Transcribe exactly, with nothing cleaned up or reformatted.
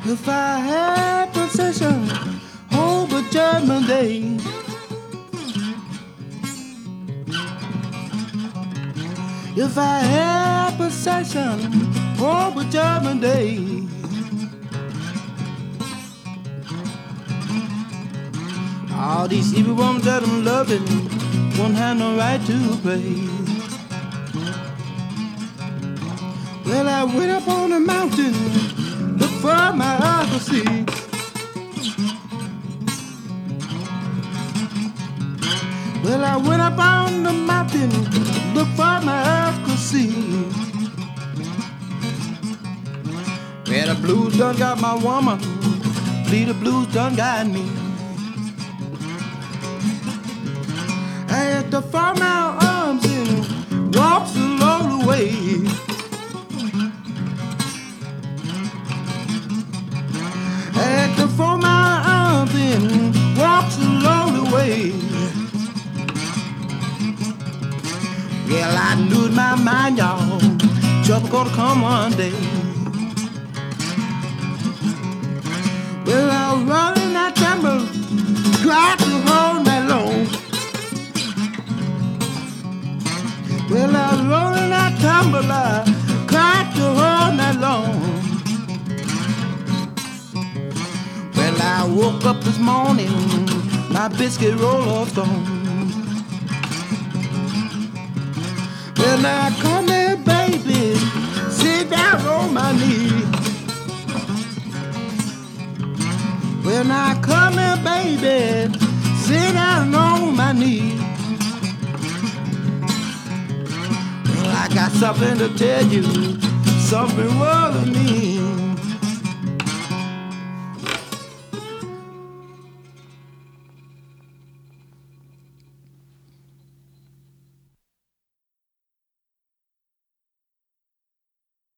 If I had possession over Judgment Day, if I had possession over Judgment Day, all these evil women that I'm loving won't have no right to play. Well, I went up on the mountain, look for my eyes to see. Well, I went up on the mountain, look for my eyes to see. Well, the blues done got my woman, believe the blues done got me. I had to fold my arms and walk slowly away. I had to fold my arms and walk slowly away. Well, I knew in my mind, y'all, trouble gonna come one day. Well, I was running, I trembled, cried to hold me long. Well, I was rolling, I tumbled, I cried to hold me long. Well, I woke up this morning, my biscuit roll off gone. Well, now come here, baby, sit down on my knee. Well, now come here, baby, sit down on my knee. Well, I got something to tell you, something wrong with me.